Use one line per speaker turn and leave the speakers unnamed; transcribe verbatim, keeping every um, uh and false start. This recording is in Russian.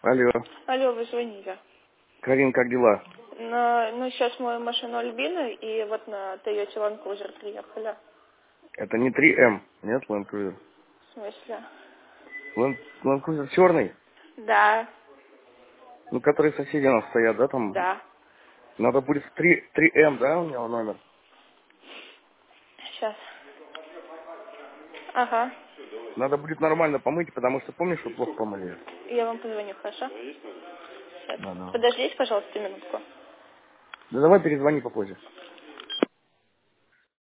Алло.
Алло, вы звоните.
Карин, как дела?
На, ну, сейчас мою машину Альбина, и вот на Toyota Land Cruiser приехали.
Это не три эм, нет, Land Cruiser.
В смысле?
Land, Land Cruiser черный,
Да,
ну, которые соседи у нас стоят, да, там?
да.
Надо будет три эм, да, у него номер?
Сейчас. Ага.
Надо будет нормально помыть, потому что помнишь, что плохо помыли?
Я вам позвоню, хорошо? Сейчас.
Да, давай.
Подождите, пожалуйста, минутку.
Да давай перезвони попозже.